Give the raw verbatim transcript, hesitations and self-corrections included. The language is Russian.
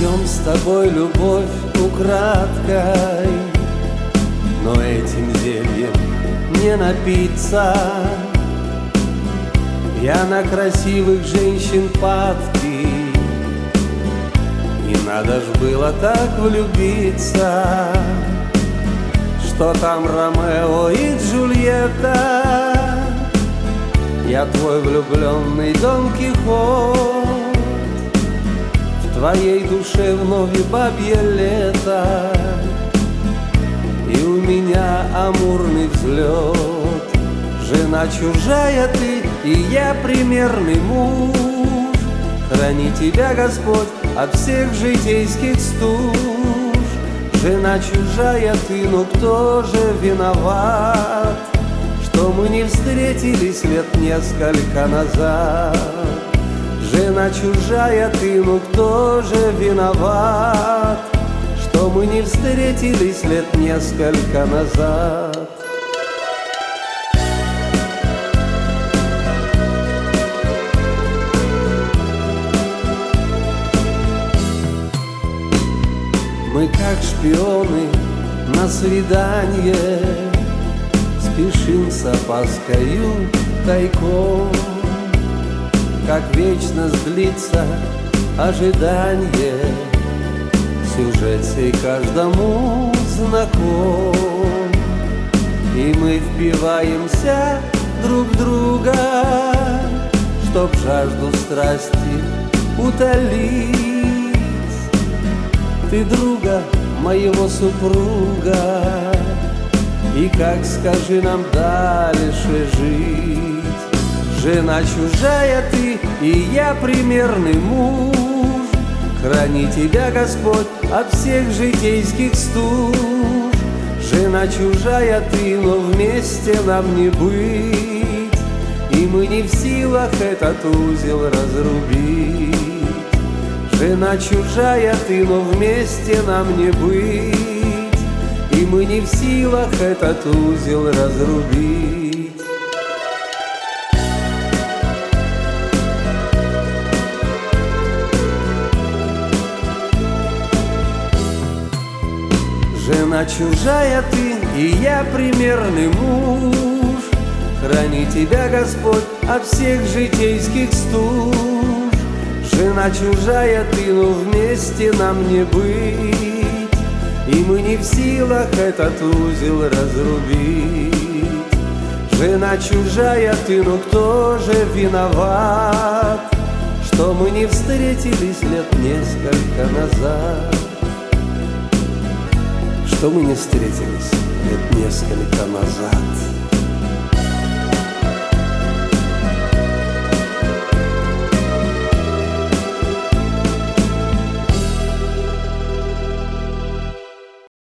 пьем с тобой любовь украдкой, но этим зельем не напиться. Я на красивых женщин падкий, и надо ж было так влюбиться, что там Ромео и Джульетта. Я твой влюбленный Дон Кихот, в твоей душе вновь и бабье лето, и у меня амурный взлет. Жена чужая ты, и я примерный муж. Храни тебя Господь от всех житейских стуж. Жена чужая ты, но кто же виноват, что мы не встретились лет несколько назад? Жена чужая ты, ну кто же виноват, что мы не встретились лет несколько назад? Мы как шпионы на свидание спешим с опаскою тайком. Как вечность длится ожидание, сюжет сей каждому знаком. И мы впиваемся друг в друга, чтоб жажду страсти утолить. Ты друга моего супруга, и как, скажи, нам дальше жить? Жена чужая ты, и я примерный муж. Храни тебя Господь от всех житейских стуж. Жена чужая ты, но вместе нам не быть, и мы не в силах этот узел разрубить. Жена чужая ты, но вместе нам не быть, и мы не в силах этот узел разрубить. Жена чужая ты, и я примерный муж. Храни тебя Господь от всех житейских стуж. Жена чужая ты, но вместе нам не быть, и мы не в силах этот узел разрубить. Жена чужая ты, но кто же виноват, что мы не встретились лет несколько назад? Что мы не встретились лет несколько назад?